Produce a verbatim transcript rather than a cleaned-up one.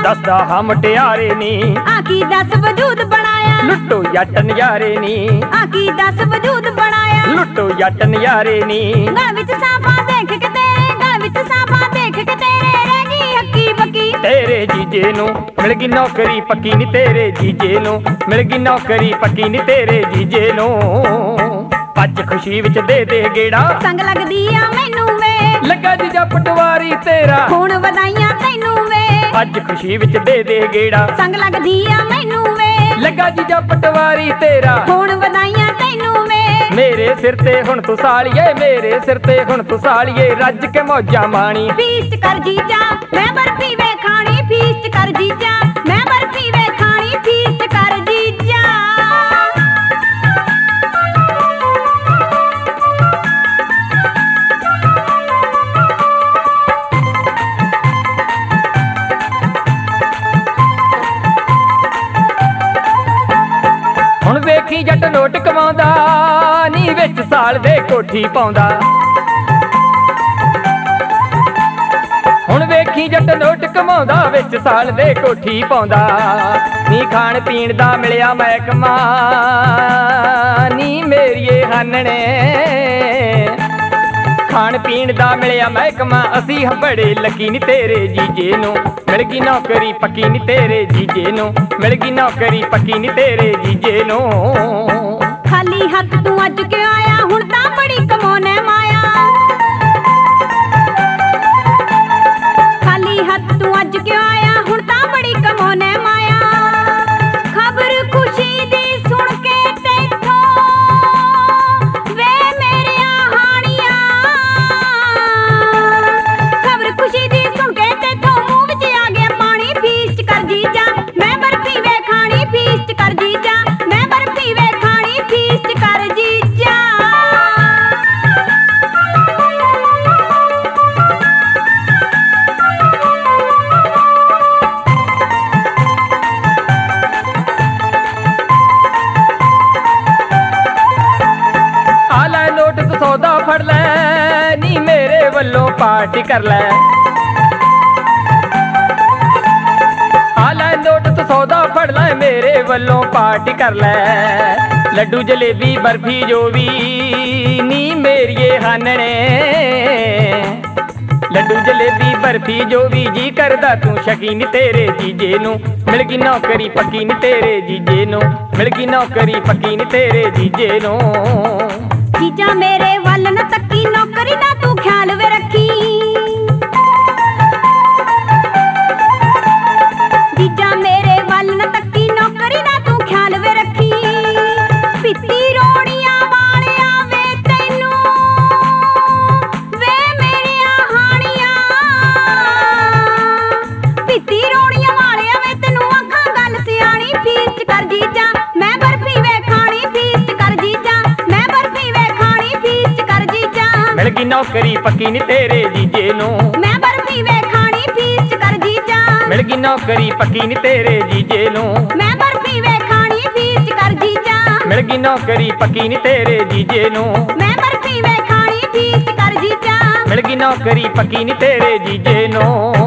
दसदा हम मुटियारे नी आकी दस वजूद बनाया लुट्टो जट नजारे नी आकी दस वजूद बनाया लुट्टो जट नजारे नी गल विच साफा देख के तेरे गल विच साफा देख के तेरे रहेगी हक्की बक्की तेरे जीजे नू मिल गई नौकरी पक्की नी तेरे जीजे नू मिल गई नौकरी पक्की नी तेरे जीजे नू अज खुशी विच दे दे गेड़ा संग लगदी आ मैनू वे लगा जीजा पटवारी तेरा हुण वधाइयां तैनू वे अज खुशी विच दे दे गेड़ा संग लगदी आ मैनू वे लगा जीजा पटवारी तेरा हुण वधाइयां तैनू वे मेरे सिर ते हुण तू सालिए मेरे सिर ते हुण तू सालिए रज के मौजा माणी फीस्ट कर जीजा मैं बर्फी वे खानी फीस्ट कर जीजा मैं बर्फी वे खानी फीस्ट कर जीजा हुण वेखी जट नोट कमाउंदा नी विच साल दे कोठी पाउंदा हुण वेखी जट नोट कमाउंदा विच साल दे कोठी पाउंदा नी खाण पीण दा मिलिया महकमा नी मेरीए हानणे खाण पीण दा मिलिया महकमा असी बड़े लकी नी तेरे जीजे नू मिल गई नौकरी पक्की नी तेरे जीजे नू मिल गई नौकरी पक्की नी तेरे जीजे नू खाली हथ तू अज क्यों आया हुण तां बड़ी कमाउने माया खाली हथ तू अज क्यों आया हुण तां बड़ी कमाउने माया खबर खुशी दी सुन के तैथों वे मेरिया हानियां खबर खुशी दी सुन के तैथों मुंह विच आ गया पानी फीस्ट कर जीजा मैं बर्फी वे खानी फीस्ट कर जीजा मैं बर्फी वे खानी फीस्ट कर जीजा आला नोट तू सौदा फड़ लै नी मेरे वल्लों पार्टी कर लै आला नोट तू सौदा फड़ लै मेरे वल्लों पार्टी कर लै लड्डू जलेबी बर्फी जो भी नी मेरिए हानणे लड्डू जलेबी बर्फी जो भी जी करदा तू शकी नी तेरे जीजे नू मिल गई नौकरी पक्की नी तेरे जीजे नू मिल गई नौकरी पक्की नी तेरे जीजे नू जीजा मेरे वल न तक्की नौकरी ना तू ख्याल वे रखी जीजा मेरे वल न तक्की नौकरी ना तू ख्याल वे रखी पित्ती रोड़ियां वालिया वे तैनू वे मेरिया हानियां पित्ती रोड़ियां वालिया वे तैनू आखां गल सियाणी फीस्ट कर जीजा मैं बर्फी वे खानी फीस्ट कर जीजा मैं बर्फी वे खानी फीस्ट कर जीजा मिल गई नौकरी पक्की नी तेरे जीजे नू मैं बर्फी वे खानी फीस्ट कर जीजा मिल गई नौकरी पक्की नी तेरे जीजे नू मैं बर्फी वे खानी फीस्ट कर जीजा मिल गई नौकरी पक्की नी तेरे जीजे नू मैं बर्फी वे खानी फीस्ट कर जीजा मिल गई नौकरी पक्की नी तेरे जीजे नू।